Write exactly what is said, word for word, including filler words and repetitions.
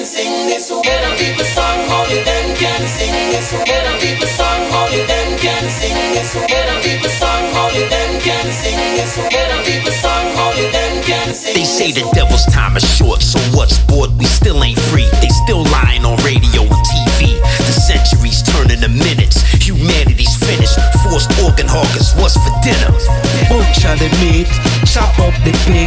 can sing this. Better people song, only them can sing this. Better people song, only them can sing this. Better people song, only them can sing this. Better people song, only them can sing. They say the devil's time is short, so what's sport? We still ain't free. They still lying on radio and T V. The centuries turn into minutes. Humanity's finished. Forced organ hoggers, what's for dinner? Butcher the meat, chop up the pig.